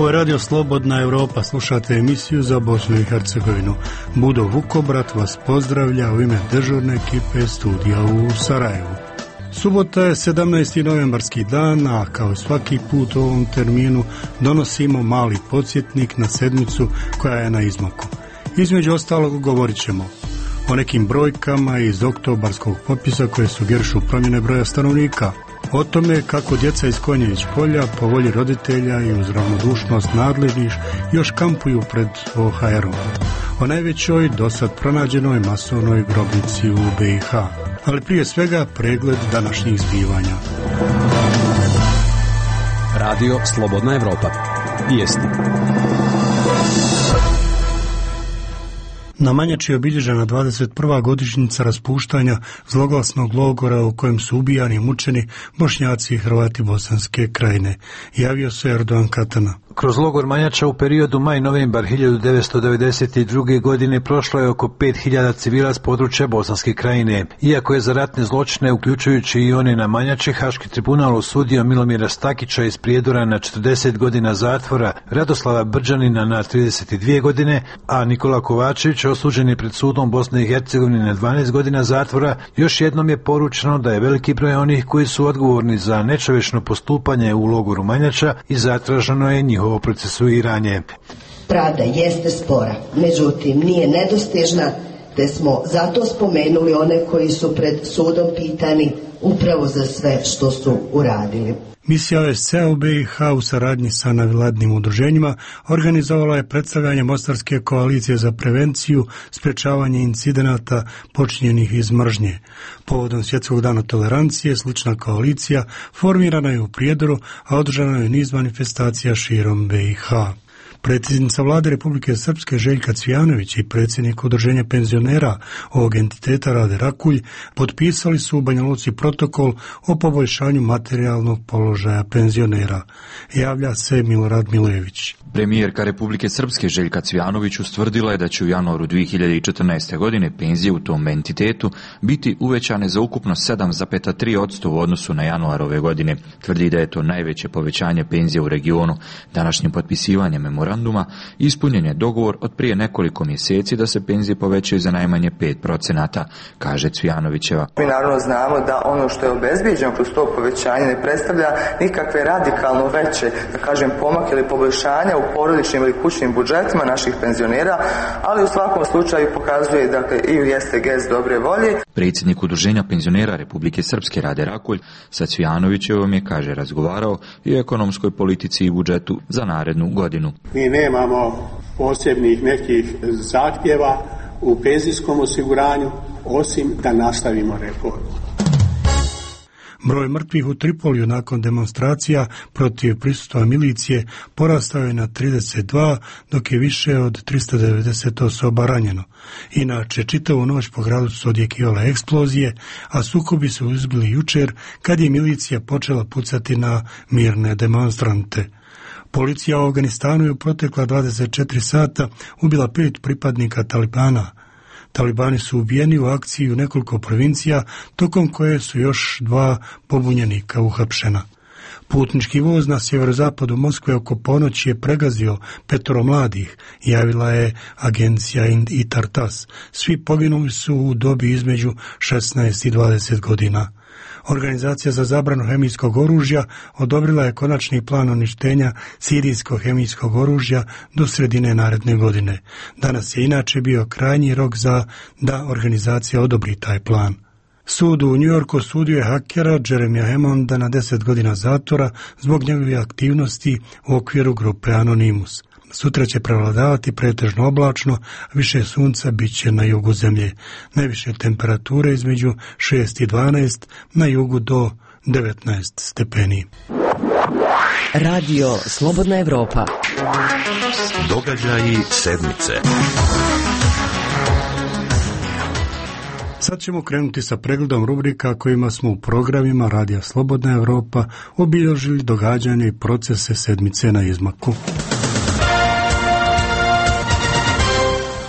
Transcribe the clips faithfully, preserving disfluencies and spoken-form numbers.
Ovo je Radio Slobodna Europa, slušate emisiju za Bosnu i Hercegovinu. Budo Vukobrat vas pozdravlja u ime dežurne ekipe studija u Sarajevu. Subota je sedamnaesti novembarski dan, a kao svaki put u ovom terminu donosimo mali podsjetnik na sedmicu koja je na izmaku. Između ostalog govorit ćemo o nekim brojkama iz oktobarskog popisa koje sugerišu promjene broja stanovnika, o tome kako djeca iz Konjević polja po volji roditelja i uz ravnodušnost nadležnih još kampuju pred O H R-om, o najvećoj dosad pronađenoj masovnoj grobnici u B i H. Ali prije svega pregled današnjih zbivanja. Radio Slobodna Europa. Vijesti. Na Manjači je obilježena dvadeset prva godišnjica raspuštanja zloglasnog logora u kojem su ubijani i mučeni Bošnjaci i Hrvati Bosanske krajine. Javio se Erdogan Katana. Kroz logor Manjača u periodu maj-novembar hiljadu devetsto devedeset druge. godine prošlo je oko pet hiljada civila s područja Bosanske krajine. Iako je za ratne zločine, uključujući i one na Manjači, Haški tribunal osudio Milomira Stakića iz Prijedora na četrdeset godina zatvora, Radoslava Brđanina na trideset dvije godine, a Nikola Kovačević, osuđen je pred sudom Bosne i Hercegovine na dvanaest godina zatvora, još jednom je poručeno da je veliki broj onih koji su odgovorni za nečovečno postupanje u logoru Manjača i zatraženo je njihovo procesuiranje. Pravda jeste spora, međutim nije nedostižna, te smo zato spomenuli one koji su pred sudom pitani upravo za sve što su uradili. Misija O S C-a u B i H u saradnji sa nevladnim udruženjima organizovala je predstavljanje Mostarske koalicije za prevenciju, sprečavanje incidenata počinjenih iz mržnje. Povodom Svjetskog dana tolerancije, slična koalicija formirana je u Prijedoru, a održana je niz manifestacija širom B i H. Predsjednica Vlade Republike Srpske Željka Cvijanović i predsjednik udruženja penzionera ovog entiteta Rade Rakulj potpisali su u Banja Luci protokol o poboljšanju materijalnog položaja penzionera. Javlja se Milorad Milević. Premijerka Republike Srpske Željka Cvijanović ustvrdila je da će u januaru dvije hiljade četrnaeste. godine penzije u tom entitetu biti uvećane za ukupno sedam zarez tri posto u odnosu na januar ove godine. Tvrdi da je to najveće povećanje penzija u regionu. Današnjim potpisivanjem memoranduma ispunjen je dogovor od prije nekoliko mjeseci da se penzije povećaju za najmanje pet procenata, kaže Cvijanovićeva. Mi naravno znamo da ono što je obezbijeđeno kroz to povećanje ne predstavlja nikakve radikalno veće, da kažem, pomak ili poboljšanja u porodičnim ili kućnim budžetima naših penzionera, ali u svakom slučaju pokazuje dakle, i jeste gest dobre volje. Predsjednik udruženja penzionera Republike Srpske Rade Rakulj sa Cvijanovićevom je, kaže, razgovarao i o ekonomskoj politici i budžetu za narednu godinu. Mi nemamo posebnih nekih zahtjeva u penzijskom osiguranju, osim da nastavimo reformu. Broj mrtvih u Tripoliju nakon demonstracija protiv prisustva milicije porastao je na trideset dva, dok je više od tristo devedeset osoba ranjeno. Inače, čitavu noć po gradu su odjekivale eksplozije, a sukobi su izbili jučer kad je milicija počela pucati na mirne demonstrante. Policija u Afganistanu je u protekla dvadeset četiri sata ubila pet pripadnika Talibana. Talibani su ubijeni u akciji u nekoliko provincija, tokom koje su još dva pobunjenika uhapšena. Putnički voz na sjeverozapadu Moskve oko ponoći je pregazio petoro mladih, javila je agencija Intar-Tas. Svi poginuli su u dobi između šesnaest i dvadeset godina. Organizacija za zabranu hemijskog oružja odobrila je konačni plan uništenja sirijskog hemijskog oružja do sredine naredne godine. Danas je inače bio krajnji rok za da organizacija odobri taj plan. Sud u Njujorku osudio je hakera Jeremija Hammonda na deset godina zatvora zbog njegove aktivnosti u okviru grupe Anonymous. Sutra će prevladavati pretežno oblačno, više sunca bit će na jugu zemlje. Najviše temperature između šest i dvanaest, na jugu do devetnaest stepeni. Radio Slobodna Europa. Događaji sedmice. Sad ćemo krenuti sa pregledom rubrika kojima smo u programima Radija Slobodna Europa obilježili događanja i procese sedmice na izmaku.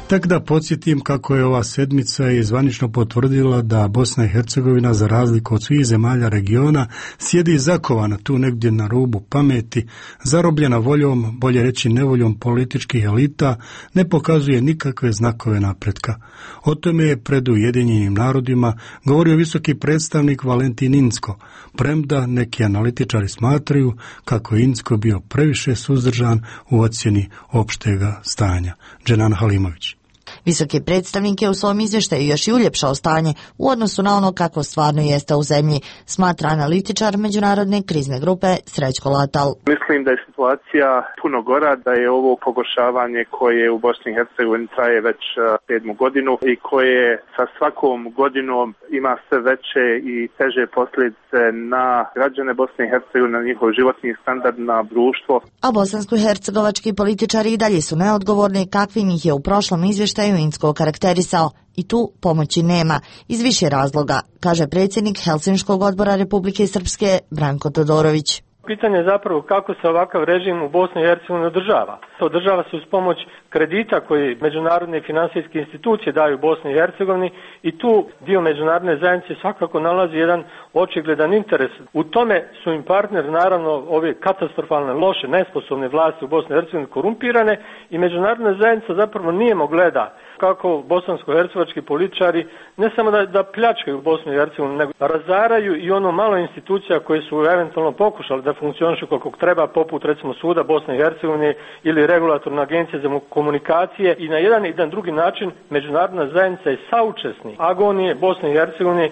Tek da podsjetim kako je ova sedmica i zvanično potvrdila da Bosna i Hercegovina, za razliku od svih zemalja regiona, sjedi zakovana tu negdje na rubu pameti, zarobljena voljom, bolje reći nevoljom političkih elita, ne pokazuje nikakve znakove napretka. O tome je pred Ujedinjenim narodima govorio visoki predstavnik Valentin Incko, premda neki analitičari smatraju kako je Incko bio previše suzdržan u ocjeni opštega stanja. Dženan Halimović. Visoki predstavnik je u svom izvještaju još i uljepšao stanje u odnosu na ono kako stvarno jeste u zemlji, smatra analitičar međunarodne krizne grupe Srećko Latal. Mislim da je situacija puno gora, da je ovo pogoršavanje koje u Bosni i Hercegovini traje već sedmu godinu i koje sa svakom godinom ima sve veće i teže posljedice na građane Bosne i Hercegovine, na njihov životni standard, na društvo. A bosansko-hercegovački političari i dalje su neodgovorni, kakvim ih je u prošlom izvještaju Incko karakterisao. I tu pomoći nema, iz više razloga, kaže predsjednik Helsinškog odbora Republike Srpske Branko Todorović. Pitanje je zapravo kako se ovakav režim u Bosni i Hercegovini održava. Održava se uz pomoć kredita koji međunarodne finansijske institucije daju Bosni i Hercegovini i tu dio međunarodne zajednice svakako nalazi jedan očigledan interes. U tome su im partneri naravno ove katastrofalne, loše, nesposobne vlasti u Bosni i Hercegovini korumpirane i međunarodna zajednica zapravo nije gleda kako bosansko-hercegovački političari ne samo da, da pljačkaju Bosnu i Hercegovinu, nego razaraju i ono malo institucija koje su eventualno pokušali da funkcionišu kako treba, poput recimo Suda Bosne i Hercegovine ili Regulatorna agencija za komunikacije, i na jedan i jedan drugi način međunarodna zajednica je saučesnik agonije Bosne i Hercegovine.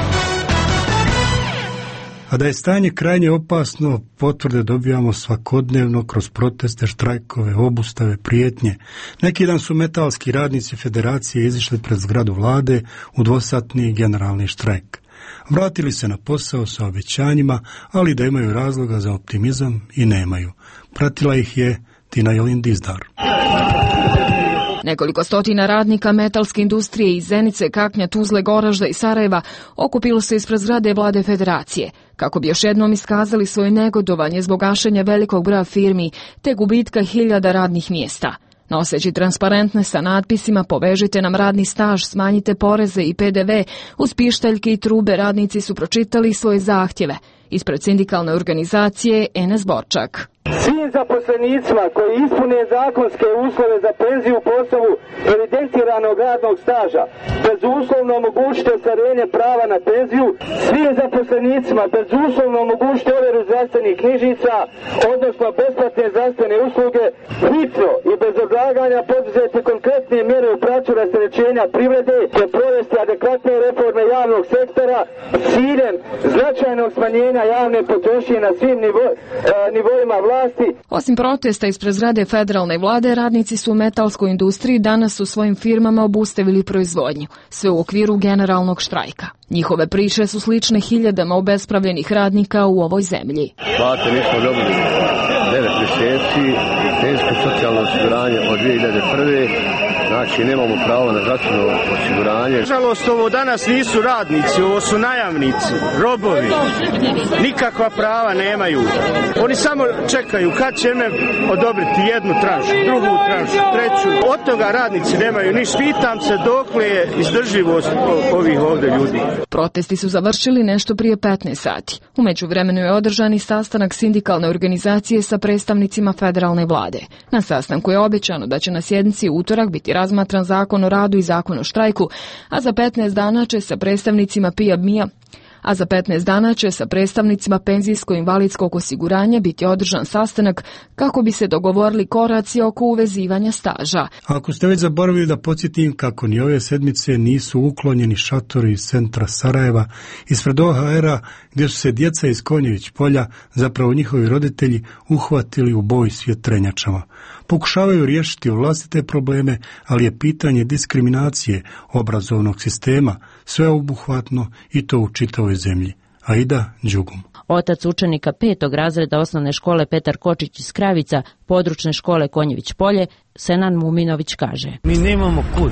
A da je stanje krajnje opasno, potvrde dobijamo svakodnevno kroz proteste, štrajkove, obustave, prijetnje. Neki dan su metalski radnici federacije izišli pred zgradu vlade u dvosatni generalni štrajk. Vratili se na posao sa obećanjima, ali da imaju razloga za optimizam i nemaju. Pratila ih je Tina Jelin Dizdar. Nekoliko stotina radnika metalske industrije iz Zenice, Kaknja, Tuzle, Goražda i Sarajeva okupilo se ispred zgrade vlade federacije, kako bi još jednom iskazali svoje negodovanje zbog gašenja velikog broja firmi te gubitka hiljada radnih mjesta. Noseći transparentne sa natpisima "Povežite nam radni staž, smanjite poreze i P D V", uz pištaljke i trube radnici su pročitali svoje zahtjeve ispred sindikalne organizacije N S Borčak. Svim zaposlenicima koji ispune zakonske uslove za penziju po osnovu evidentiranog radnog staža, bezuslovno omogućite ostvarenje prava na penziju. Svim zaposlenicima bezuslovno omogućite overu zdravstvenih knjižica, odnosno besplatne zdravstvene usluge. Hitro i bez odlaganja poduzeti konkretne mjere u pravcu rasterećenja privrede te provesti adekvatne reforme javnog sektora s ciljem značajnog smanjenja javne potrošnje na svim nivo, e, nivoima vlasti. Osim protesta ispred zgrade federalne vlade, radnici su u metalskoj industriji danas u svojim firmama obustavili proizvodnju, sve u okviru generalnog štrajka. Njihove priče su slične hiljadama obespravljenih radnika u ovoj zemlji. Plate nismo dobili devet mjeseci, penzijsko socijalno osiguranje od dvije hiljade prve. Znači, nemamo pravo na zdravstveno osiguranje. Nažalost, ovo danas nisu radnici, ovo su najamnici, robovi. Nikakva prava nemaju. Oni samo čekaju kad će me odobriti jednu tranšu, drugu tranšu, treću. Od toga radnici nemaju ništa. Pitam se dokle je izdrživost ovih ovdje ljudi. Protesti su završili nešto prije petnaest sati. U međuvremenu je održan i sastanak sindikalne organizacije sa predstavnicima federalne vlade. Na sastanku je obećano da će na sjednici u utorak biti razmatran zakon o radu i zakon o štrajku, a za petnaest dana će sa predstavnicima P I A B M I A a za petnaest dana će sa predstavnicima penzijsko-invalidskog osiguranja biti održan sastanak kako bi se dogovorili koraci oko uvezivanja staža. Ako ste već zaboravili, da podsjetim kako ni ove sedmice nisu uklonjeni šatori iz centra Sarajeva, ispred O H R-a, gdje su se djeca iz Konjević polja, zapravo njihovi roditelji, uhvatili u boj s vjetrenjačama. Pokušavaju riješiti vlastite probleme, ali je pitanje diskriminacije obrazovnog sistema sveobuhvatno i to u čitavoj zemlji. Aida Đugum. Otac učenika petog razreda osnovne škole Petar Kočić iz Kravica, područne škole Konjević polje, Senan Muminović kaže: Mi nemamo kud.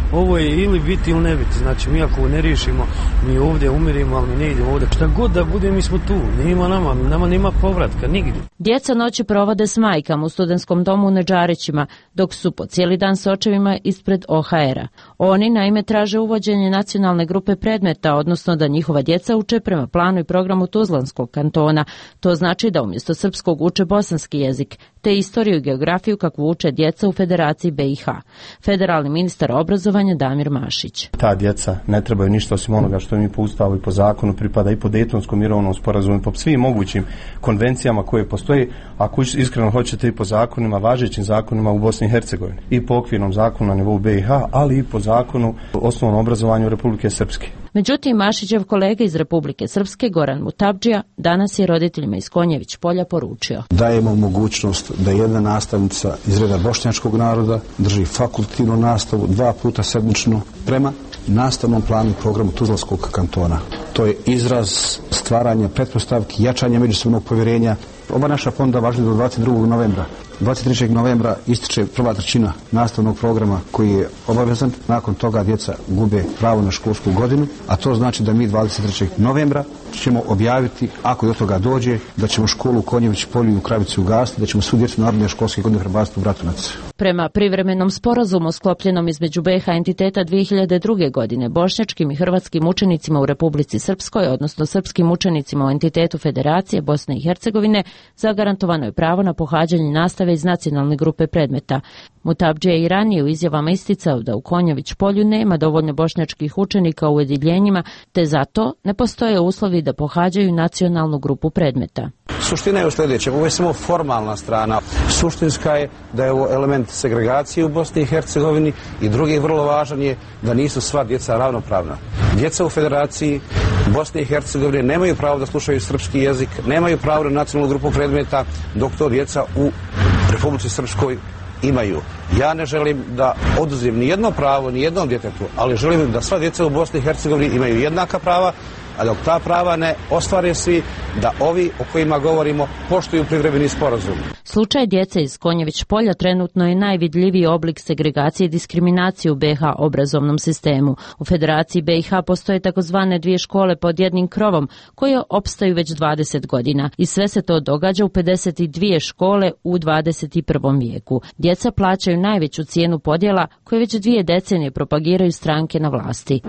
ovo je ili biti ili ne biti. Znači mi ako ne riješimo, mi ovdje umirimo, ali mi ne idemo ovdje. Šta god da bude, mi smo tu. Nima nama, nama nema povratka, nigdje. Djeca noći provode s majkama u studentskom domu u Nedžarićima, dok su po cijeli dan s očevima ispred O H R-a. Oni naime traže uvođenje nacionalne grupe predmeta, odnosno da njihova djeca uče prema planu i programu Tuzlanskog kantona. To znači da umjesto srpskog uče bosanski jezik, te istoriju i geografiju kakvu uče djeca u Federaciji B i H. Federalni ministar obrazovanja Damir Mašić. Ta djeca ne trebaju ništa osim onoga što mi po ustavu i po zakonu pripada i po Dejtonskom mirovnom sporazumu i po svim mogućim konvencijama koje postoji, ako iskreno hoćete i po zakonima, važećim zakonima u Bosni i Hercegovini, i po okvirnom zakonu na nivou B i H, ali i po zakonu o osnovnom obrazovanju Republike Srpske. Međutim, Mašićev kolega iz Republike Srpske, Goran Mutabdžija, danas je roditeljima iz Konjević polja poručio. Dajemo mogućnost da jedna nastavnica iz reda bošnjačkog naroda drži fakultativnu nastavu dva puta sedmično prema nastavnom planu i programu Tuzlanskog kantona. To je izraz stvaranja pretpostavki, jačanja međusobnog povjerenja. Oba naša fonda važi do dvadeset drugog novembra. dvadeset trećeg novembra ističe prva trećina nastavnog programa koji je obavezan. Nakon toga djeca gube pravo na školsku godinu, a to znači da mi dvadeset trećeg novembra ćemo objaviti, ako do toga dođe, da ćemo školu u Konjević polju i u Kravici ugasiti, da ćemo svu djecu narodne školske godine prebaciti u Bratunac. Prema privremenom sporazumu sklopljenom između B i H entiteta dvije hiljade druge. godine, bošnjačkim i hrvatskim učenicima u Republici Srpskoj, odnosno srpskim učenicima u entitetu Federacije Bosne i Hercegovine, zagarantovano je pravo na pohađanje nastave iz nacionalne grupe predmeta. Mutabdžija je i ranije u izjavama isticao da u Konjević polju nema dovoljno bošnjačkih učenika u ujedinjenjima, te zato ne postoje uslovi da pohađaju nacionalnu grupu predmeta. Suština je u sljedećem, ovo je samo formalna strana. Suštinska je da je ovo element segregacije u Bosni i Hercegovini i drugi vrlo važan je da nisu sva djeca ravnopravna. Djeca u Federaciji Bosne i Hercegovine nemaju pravo da slušaju srpski jezik, nemaju pravo na nacionalnu grupu predmeta, dok to djeca u Republici Srpskoj imaju. Ja ne želim da oduzim ni jedno pravo, ni jednom djetetu, ali želim da sva djeca u Bosni i Hercegovini imaju jednaka prava, a dok ta prava ne ostvare svi, da ovi o kojima govorimo poštuju privremeni sporazum. Slučaj djece iz Konjević polja trenutno je najvidljiviji oblik segregacije i diskriminacije u B i H obrazovnom sistemu. U Federaciji B i H postoje takozvane dvije škole pod jednim krovom koje opstaju već dvadeset godina i sve se to događa u pedeset dvije škole u dvadeset prvom vijeku. Djeca plaćaju najveću cijenu podjela koje već dvije decenije propagiraju stranke na vlasti.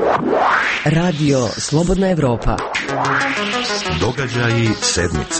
Radio Slobodna Evropa. Događaji sedmice.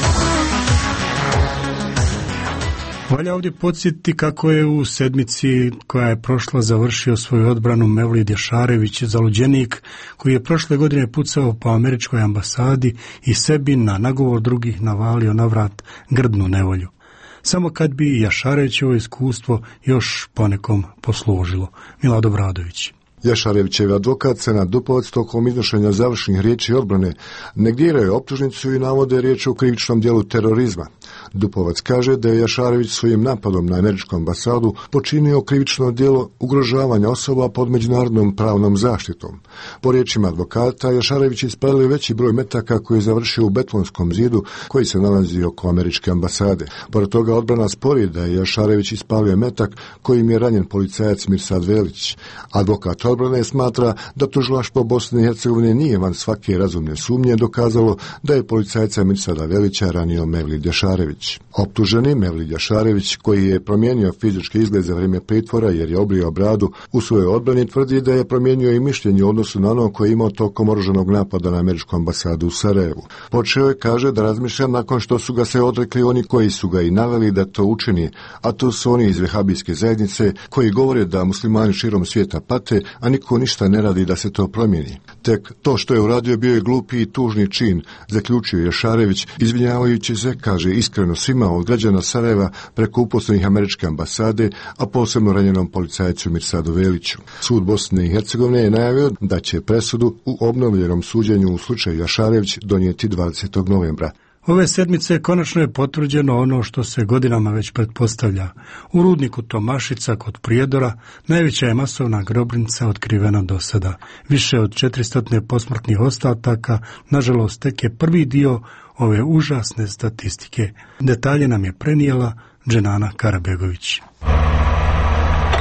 Valja ovdje podsjetiti kako je u sedmici koja je prošla završio svoju odbranu Mevlid Jašarević, zaluđenik koji je prošle godine pucao po američkoj ambasadi i sebi na nagovor drugih navalio na vrat grdnu nevolju. Samo kad bi Jašarevićevo iskustvo još ponekom poslužilo. Milad Obradović. Jašarevićev advokat Senad Dupovac tokom iznošenja završnih riječi odbrane negiraju optužnicu i navode riječ o krivičnom djelu terorizma. Dupovac kaže da je Jašarević svojim napadom na američku ambasadu počinio krivično djelo ugrožavanja osoba pod međunarodnom pravnom zaštitom. Po riječima advokata, Jašarević ispalio veći broj metaka koji je završio u betonskom zidu koji se nalazi oko američke ambasade. Pored toga odbrana spori da je Jašarević ispalio metak kojim je ranjen policajac Mirsad Velić. Advokat odbrane smatra da tužilaštvo Bosne i Hercegovine nije van svake razumne sumnje dokazalo da je policajca Mirsada Velića ranio Mevlid Jašarević. Optuženi Mevlid Jašarević, koji je promijenio fizički izgled za vrijeme pritvora jer je obrijao bradu, u svojoj odbrani tvrdi da je promijenio i mišljenje u odnosu na ono koje je imao tokom oružanog napada na američku ambasadu u Sarajevu. Počeo je, kaže, da razmišlja nakon što su ga se odrekli oni koji su ga i naveli da to učini, a to su oni iz vehabijske zajednice koji govore da muslimani širom svijeta pate, a niko ništa ne radi da se to promijeni. Tek to što je uradio bio je glupi i tužni čin, zaključio Jašarević, izvinjavajući se, kaže, iskreno svima od građana Sarajeva preko uposlenih američke ambasade, a posebno ranjenom policajcu Mirsadu Veliću. Sud Bosne i Hercegovine je najavio da će presudu u obnovljenom suđenju u slučaju Jašarević donijeti dvadesetog novembra. Ove sedmice konačno je potvrđeno ono što se godinama već pretpostavlja. U rudniku Tomašica kod Prijedora najveća je masovna grobnica otkrivena do sada. Više od četiristo posmrtnih ostataka, nažalost, tek je prvi dio ove užasne statistike. Detalje nam je prenijela Dženana Karabegović.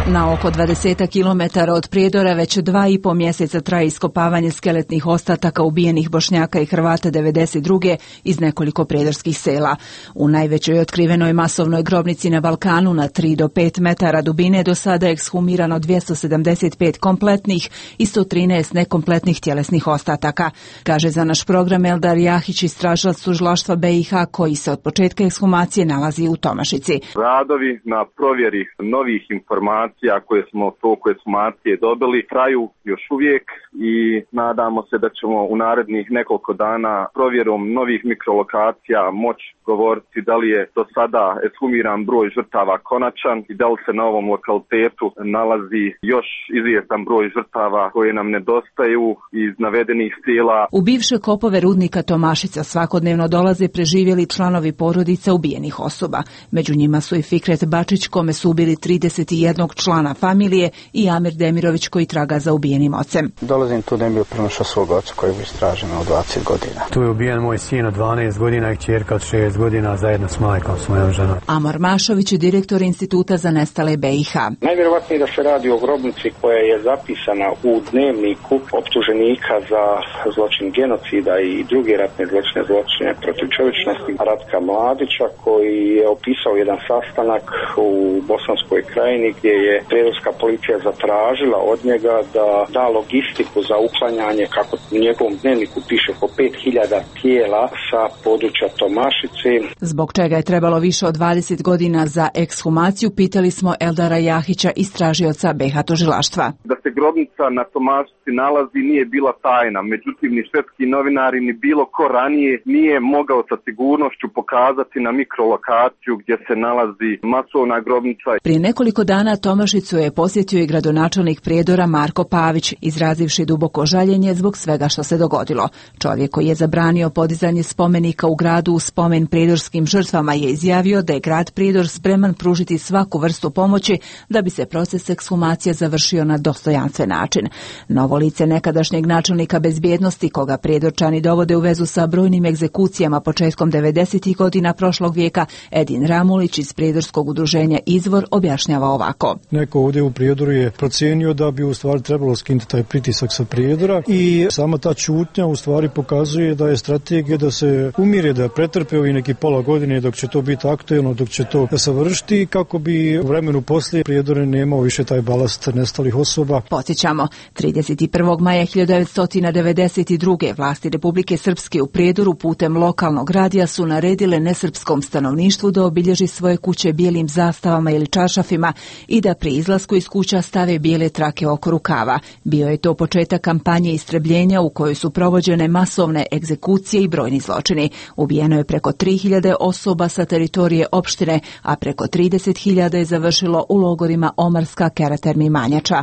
Na oko dvadeset kilometara od Prijedora već dva i po mjeseca traje iskopavanje skeletnih ostataka ubijenih Bošnjaka i Hrvata devedeset druge iz nekoliko prijedorskih sela. U najvećoj otkrivenoj masovnoj grobnici na Balkanu na tri do pet metara dubine do sada je ekshumirano dvjesto sedamdeset pet kompletnih i sto trinaest nekompletnih tjelesnih ostataka, kaže za naš program Eldar Jahić, istražilac tužilaštva B i H koji se od početka ekshumacije nalazi u Tomašici. Radovi na provjeri novih informacija koje smo toku ekshumacije dobili traju još uvijek i nadamo se da ćemo u narednih nekoliko dana provjerom novih mikrolokacija moći govoriti da li je do sada ekshumiran broj žrtava konačan i da li se na ovom lokalitetu nalazi još izvjestan broj žrtava koje nam nedostaju iz navedenih sela. U bivše kopove rudnika Tomašica svakodnevno dolaze preživjeli članovi porodica ubijenih osoba. Među njima su i Fikret Bačić, kome su ubili trideset jedan člana familije, i Amir Demirović koji traga za ubijenim ocem. Dolazim tu da im bio pronašao svog oca koji je istražen od dvadeset godina. Tu je ubijen moj sin od dvanaest godina i kćerka od šest godina zajedno s majkom, s mojom ženom. Amar Mašović je direktor Instituta za nestale B i H. Najvjerovatnije da se radi o grobnici koja je zapisana u dnevniku optuženika za zločin genocida i druge ratne zločine, zločine protiv čovječnosti Ratka Mladića, koji je opisao jedan sastanak u Bosanskoj krajini gdje je prijedorska policija zatražila od njega da da logistiku za uklanjanje, kako u njegovom dnevniku piše, oko pet hiljada tijela sa područja Tomašice. Zbog čega je trebalo više od dvadeset godina za ekshumaciju, pitali smo Eldara Jahića, istražioca B i H tužilaštva. Da se grobnica na Tomašici nalazi nije bila tajna, međutim ni švedski novinari ni bilo ko ranije nije mogao sa sigurnošću pokazati na mikrolokaciju gdje se nalazi masovna grobnica. Prije nekoliko dana Tomašicu je posjetio i gradonačelnik Prijedora Marko Pavić, izrazivši duboko žaljenje zbog svega što se dogodilo. Čovjek koji je zabranio podizanje spomenika u gradu u spomen prijedorskim žrtvama je izjavio da je grad Prijedor spreman pružiti svaku vrstu pomoći da bi se proces ekshumacije završio na dostojanstven način. Novo lice nekadašnjeg načelnika bezbjednosti, koga Prijedorčani dovode u vezu sa brojnim egzekucijama početkom devedesetih godina prošlog vijeka, Edin Ramulić iz prijedorskog udruženja Izvor objašnjava ovako. Neko ovdje u Prijedoru je procijenio da bi u stvari trebalo skinuti taj pritisak sa Prijedora i sama ta čutnja u stvari pokazuje da je strategija da se umire, da pretrpe ovi neki pola godine dok će to biti aktuelno, dok će to savršiti, kako bi u vremenu poslije Prijedor nemao više taj balast nestalih osoba. Podsjećamo, trideset prvog maja hiljadu devetsto devedeset druge vlasti Republike Srpske u Prijedoru putem lokalnog radija su naredile nesrpskom stanovništvu da obilježi svoje kuće bijelim zastavama ili čaršafima i da pri izlasku iz kuća stave bijele trake oko rukava. Bio je to početak kampanje istrebljenja u kojoj su provođene masovne egzekucije i brojni zločini. Ubijeno je preko tri hiljade osoba sa teritorije opštine, a preko trideset hiljada je završilo u logorima Omarska, Karaterm i Manjača.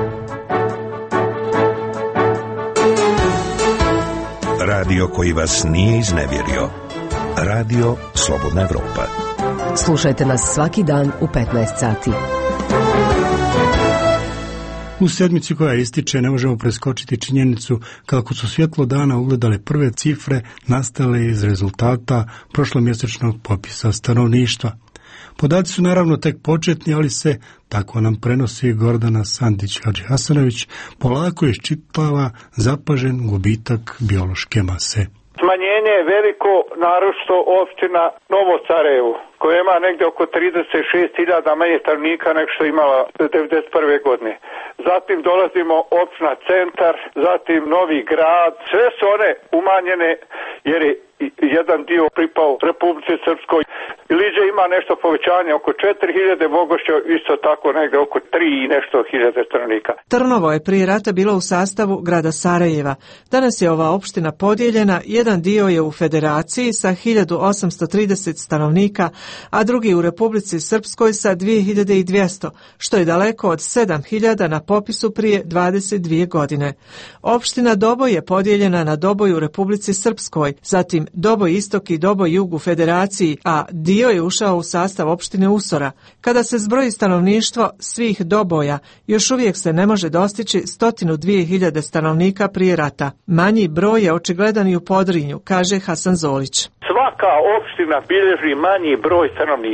Radio koji vas nije iznevjerio. Radio Slobodna Evropa. Slušajte nas svaki dan u petnaest sati. U sedmici koja ističe ne možemo preskočiti činjenicu kako su svjetlo dana ugledale prve cifre nastale iz rezultata prošlomjesečnog popisa stanovništva. Podaci su naravno tek početni, ali se, tako nam prenosi Gordana Sandić-Hadžihasanović, polako iščitava zapažen gubitak biološke mase. Smanjenje je veliko, naročito opština Novo Sarajevo, koja ima negdje oko trideset šest hiljada manje stanovnika nego što je imala devedeset prve godine. Zatim dolazimo opština Centar, zatim Novi Grad. Sve su one umanjene jer je jedan dio pripao Republici Srpskoj. Iliđe ima nešto povećanje oko četiri hiljade, Bogošće isto tako negdje oko tri i nešto hiljade stanovnika. Trnovo je prije rata bilo u sastavu grada Sarajeva. Danas je ova opština podijeljena, jedan dio je u federaciji sa hiljadu osamsto trideset stanovnika, a drugi u Republici Srpskoj sa dvije hiljade dvjesto, što je daleko od sedam hiljada na popisu prije dvadeset dvije godine. Opština Doboj je podijeljena na Doboj u Republici Srpskoj, zatim Doboj istok i Doboj jug u federaciji, a dio je ušao u sastav opštine Usora. Kada se zbroji stanovništvo svih Doboja, još uvijek se ne može dostići stotinu dvije hiljade stanovnika prije rata. Manji broj je očigledan i u Podrinju, kaže Hasan Zolić. Svaka opština bilježi manji broj stanovnika.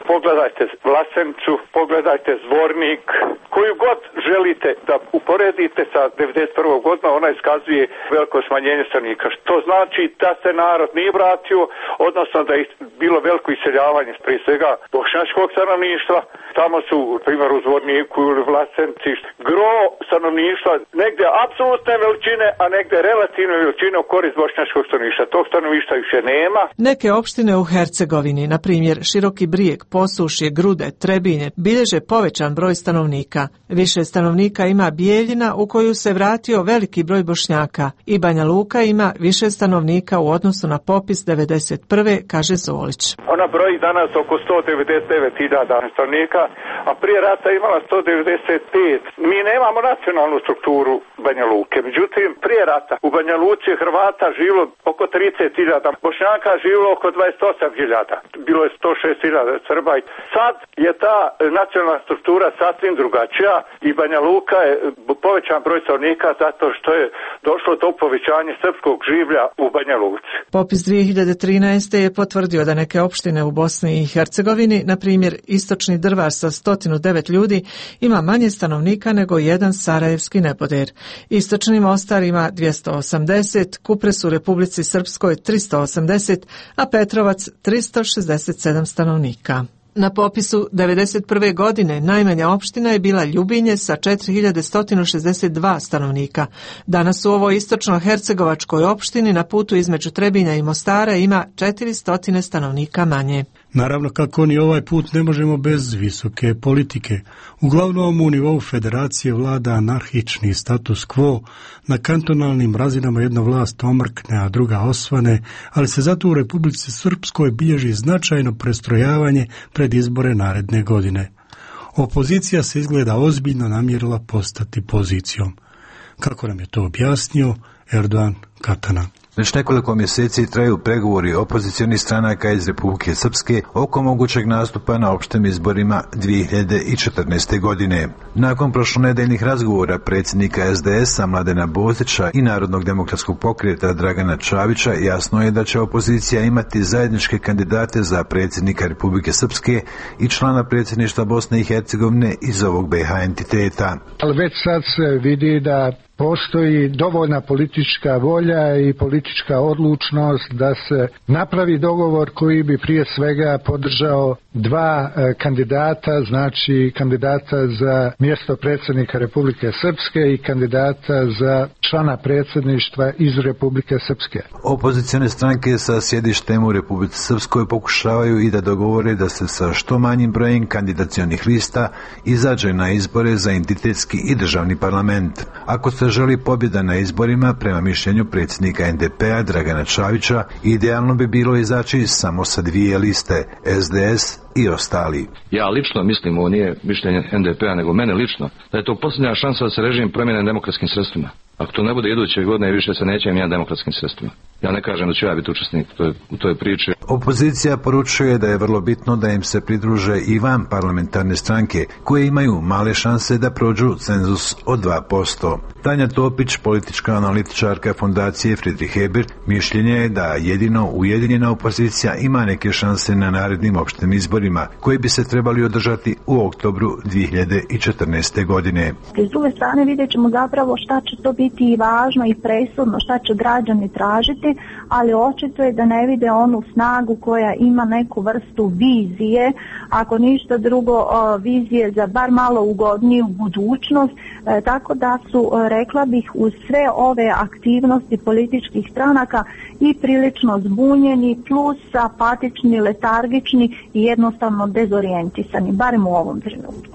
pogledajte Vlasenicu, pogledajte Zvornik, koju god želite da uporedite sa devedeset prvom godinom, ona iskazuje veliko smanjenje stanovnika. Što znači da se narod nije vratio, odnosno da je bilo veliko iseljavanje prije svega bošnjačkog stanovništva. Tamo su, primjer, u Zvorniku ili Vlasenici, gro stanovništva negdje apsolutne veličine, a negdje relativne veličine u korist bošnjačkog stanovništva. Tog stanovništva više nema. Neke opštine u Hercegovini, na primjer Široki Brijeg, Posušje, Grude, Trebinje, bilježe povećan broj stanovnika. Više stanovnika ima Bijeljina u koju se vratio veliki broj Bošnjaka i Banja Luka ima više stanovnika u odnosu na popis devedeset prve, kaže Zolić. Ona broji danas oko sto devedeset devet hiljada stanovnika, a prije rata imala sto devedeset pet. Mi nemamo nacionalnu strukturu Banja Luke, međutim prije rata u Banja Luci Hrvata živilo oko trideset hiljada, Bošnjaka živilo oko dvadeset osam hiljada, bilo je sto šest hiljada Srba. Sad je ta nacionalna struktura sasvim drugačija i Banja Luka je povećan broj stanovnika zato što je došlo do povećanja srpskog življa u Banja Luci. Popis dvije hiljade trinaeste. je potvrdio da neke opštine u Bosni i Hercegovini, na primjer Istočni Drvar sa sto devet ljudi, ima manje stanovnika nego jedan sarajevski Neboder. Istočni Mostar ima dvjesto osamdeset, Kupres u Republici Srpskoj tristo osamdeset, a Petrovac tristo šezdeset sedam stanovnika. Na popisu devedeset prve. godine najmanja opština je bila Ljubinje sa četiri hiljade sto šezdeset dva stanovnika. Danas u ovoj istočno-hercegovačkoj opštini na putu između Trebinja i Mostara ima četiristo stanovnika manje. Naravno, kako ni ovaj put ne možemo bez visoke politike. Uglavnom u nivou federacije vlada anarhični status quo, na kantonalnim razinama jedna vlast omrkne, a druga osvane, ali se zato u Republici Srpskoj bilježi značajno prestrojavanje pred izbore naredne godine. Opozicija se izgleda ozbiljno namjerila postati pozicijom. Kako nam je to objasnio Erdogan Katana. Već nekoliko mjeseci traju pregovori opozicionih stranaka iz Republike Srpske oko mogućeg nastupa na opštim izborima dvije hiljade četrnaeste. godine. Nakon prošlonedeljnih razgovora predsjednika es de es a Mladena Bozića i Narodnog demokratskog pokreta Dragana Čavića, jasno je da će opozicija imati zajedničke kandidate za predsjednika Republike Srpske i člana predsjedništva Bosne i Hercegovine iz ovog be ha entiteta. Ali već sad se vidi da postoji dovoljna politička volja i politička odlučnost da se napravi dogovor koji bi prije svega podržao dva e, kandidata, znači kandidata za mjesto predsjednika Republike Srpske i kandidata za člana predsjedništva iz Republike Srpske. Opozicione stranke sa sjedištem u Republici Srpskoj pokušavaju i da dogovore da se sa što manjim brojem kandidacionih lista izađe na izbore za entitetski i državni parlament. Ako se želi pobjeda na izborima, prema mišljenju predsjednika en de pe a Dragana Čavića, idealno bi bilo izaći samo sa dvije liste, es de es i ostali. Ja lično mislim, ovo nije mišljenje en de pe a, nego mene lično, da je to posljednja šansa da se režim promijene demokratskim sredstvima. Ako to ne bude iduće godine, više se neće mijenjati demokratskim sredstvima. Ja ne kažem da ću ja biti učesnik u toj, u toj priči. Opozicija poručuje da je vrlo bitno da im se pridruže i van parlamentarne stranke, koje imaju male šanse da prođu cenzus od dva posto. Tanja Topić, politička analitičarka fondacije Friedrich Ebert, mišljenje je da jedino ujedinjena opozicija ima neke šanse na narednim opštim izborima, koji bi se trebali održati u oktobru dvije hiljade četrnaeste. godine. S druge strane vidjet ćemo zapravo šta će to biti i važno i presudno, šta će građani tražiti, ali očito je da ne vide onu snagu koja ima neku vrstu vizije, ako ništa drugo vizije za bar malo ugodniju budućnost, e, tako da su, rekla bih, uz sve ove aktivnosti političkih stranaka i prilično zbunjeni, plus apatični, letargični i jednostavno dezorijentisani, barem u ovom trenutku.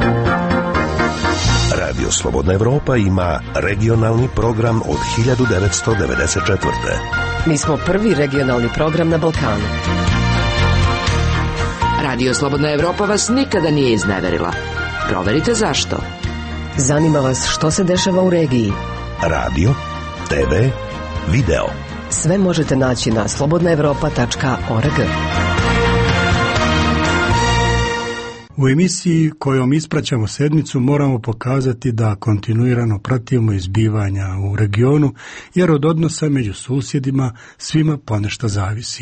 Radio Slobodna Evropa ima regionalni program od hiljadu devetsto devedeset četvrte. Mi smo prvi regionalni program na Balkanu. Radio Slobodna Evropa vas nikada nije izneverila. Proverite zašto. Zanima vas što se dešava u regiji. Radio, te ve, video. Sve možete naći na slobodna evropa tačka org. U emisiji kojom ispraćamo sedmicu moramo pokazati da kontinuirano pratimo izbivanja u regionu, jer od odnosa među susjedima svima ponešto zavisi.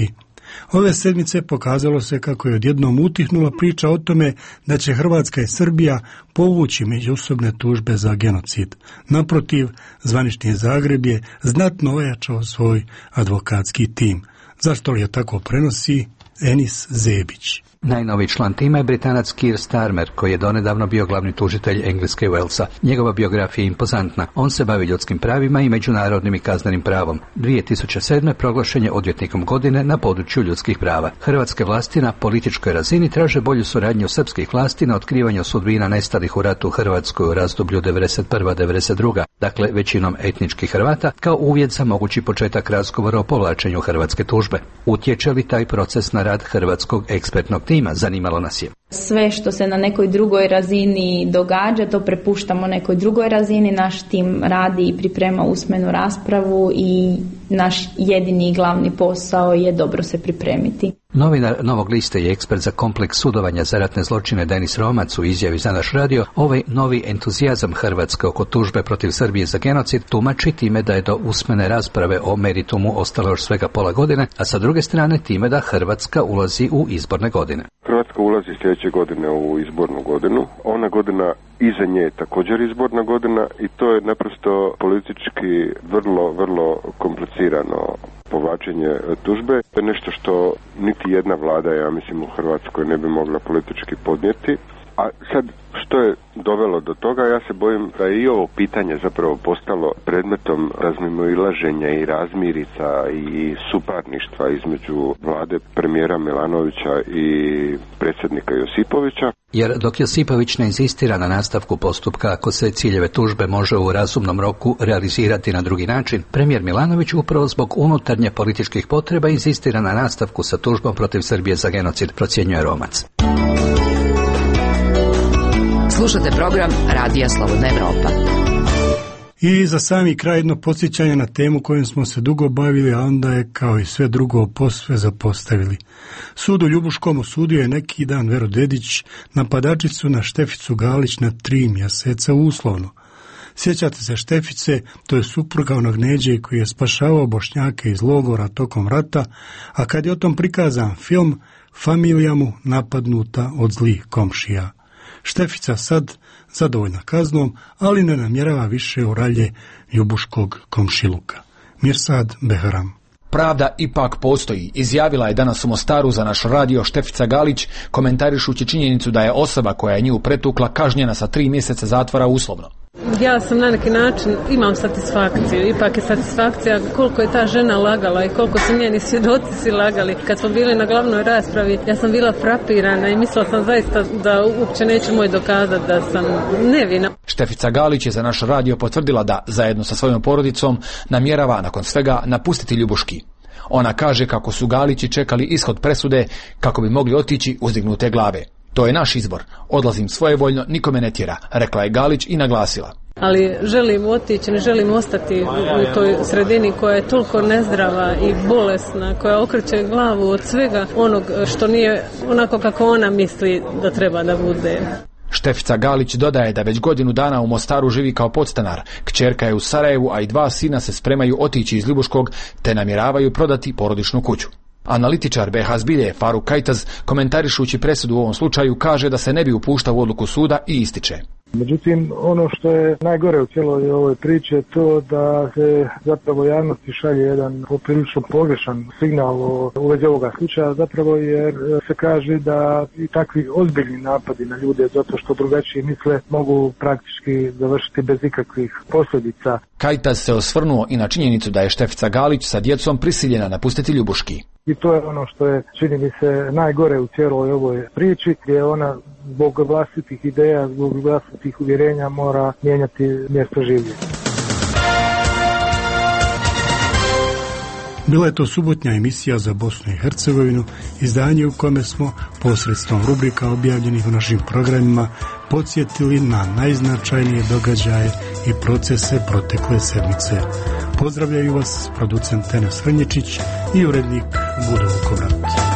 Ove sedmice pokazalo se kako je odjednom utihnula priča o tome da će Hrvatska i Srbija povući međusobne tužbe za genocid. Naprotiv, zvanični Zagreb je znatno ojačao svoj advokatski tim. Zašto li je tako prenosi Enis Zebić? Najnoviji član tima je Britanac Keir Starmer, koji je donedavno bio glavni tužitelj Engleske i Walesa. Njegova biografija je impozantna. On se bavi ljudskim pravima i međunarodnim i kaznenim pravom. dvije tisuće sedme proglašen je odvjetnikom godine na području ljudskih prava. Hrvatske vlasti na političkoj razini traže bolju suradnju srpskih vlasti na otkrivanju sudbina nestalih u ratu u Hrvatskoj u razdoblju devedeset prva do devedeset druga dakle većinom etničkih Hrvata, kao uvjet za mogući početak razgovora o povlačenju hrvatske tužbe. Utječe li taj proces na rad hrvatskog ekspertnog tima, zanimalo nas je. Sve što se na nekoj drugoj razini događa, to prepuštamo nekoj drugoj razini. Naš tim radi i priprema usmenu raspravu i naš jedini i glavni posao je dobro se pripremiti. Novinar Novog lista i ekspert za kompleks sudovanja za ratne zločine Denis Romac u izjavi za naš radio ovaj novi entuzijazam Hrvatske oko tužbe protiv Srbije za genocid tumači time da je do usmene rasprave o meritumu ostalo još svega pola godine, a sa druge strane time da Hrvatska ulazi u izborne godine. Hrvatska ulazi sljedeće godine u izbornu godinu. Ona godina iza nje je također izborna godina i to je naprosto politički vrlo, vrlo komplicirano povlačenje tužbe. To je nešto što niti jedna vlada, ja mislim, u Hrvatskoj ne bi mogla politički podnijeti. A sad, što je dovelo do toga, ja se bojim da je i ovo pitanje zapravo postalo predmetom razmimoilaženja i razmirica i suparništva između vlade premijera Milanovića i predsjednika Josipovića. Jer dok Josipović ne inzistira na nastavku postupka ako se ciljeve tužbe može u razumnom roku realizirati na drugi način, premijer Milanović upravo zbog unutarnje političkih potreba inzistira na nastavku sa tužbom protiv Srbije za genocid, procjenjuje Romac. Slušate program Radija Slobodna Evropa. I za sami kraj jedno podsjećanje na temu kojom smo se dugo bavili, a onda je kao i sve drugo posve zapostavili. Sud u Ljubuškom osudio je neki dan Vero Dedić napadačicu na Šteficu Galić na tri mjeseca uslovno. Sjećate se Štefice, to je supruga onog Neđe koji je spašavao Bošnjake iz logora tokom rata, a kad je o tom prikazan film, familija mu napadnuta od zlih komšija. Štefica sad zadovoljna kaznom, ali ne namjerava više u ralje ljubuškog komšiluka. Mirsad Behram. Pravda ipak postoji, izjavila je danas u Mostaru za naš radio Štefica Galić, komentarišući činjenicu da je osoba koja je nju pretukla kažnjena sa tri mjeseca zatvora uslovno. Ja sam na neki način, imam satisfakciju, ipak je satisfakcija koliko je ta žena lagala i koliko su njeni svjedoci lagali. Kad smo bili na glavnoj raspravi, ja sam bila frapirana i mislila sam zaista da uopće neće moj dokazati da sam nevina. Štefica Galić je za naš radio potvrdila da, zajedno sa svojom porodicom, namjerava nakon svega napustiti Ljubuški. Ona kaže kako su Galići čekali ishod presude kako bi mogli otići uzdignute glave. To je naš izbor. Odlazim svojevoljno, nikome ne tjera, rekla je Galić i naglasila. Ali želim otići, ne želim ostati u toj sredini koja je toliko nezdrava i bolesna, koja okreće glavu od svega onog što nije onako kako ona misli da treba da bude. Štefica Galić dodaje da već godinu dana u Mostaru živi kao podstanar. Kćerka je u Sarajevu, a i dva sina se spremaju otići iz Ljubuškog te namjeravaju prodati porodičnu kuću. Analitičar be ha Zbilje Faruk Kajtaz, komentarišući presudu u ovom slučaju, kaže da se ne bi upuštao u odluku suda i ističe. Međutim, ono što je najgore u cijeloj ovoj priči je to da se zapravo javnosti šalje jedan poprilično pogrešan signal u vezi ovoga slučaja, zapravo jer se kaže da i takvi ozbiljni napadi na ljude zato što drugačiji misle mogu praktički završiti bez ikakvih posljedica. Kajtaz se osvrnuo i na činjenicu da je Štefica Galić sa djecom prisiljena napustiti Ljubuški. I to je ono što je, čini mi se, najgore u cijeloj ovoj priči, gdje ona zbog vlastitih ideja, zbog vlastitih uvjerenja mora mijenjati mjesto življenja. Bila je to subotnja emisija za Bosnu i Hercegovinu, izdanje u kome smo posredstvom rubrika objavljenih u našim programima podsjetili na najznačajnije događaje i procese protekle sedmice. Pozdravljaju vas producent Enes Hrnječić i urednik Budo Vukovrat.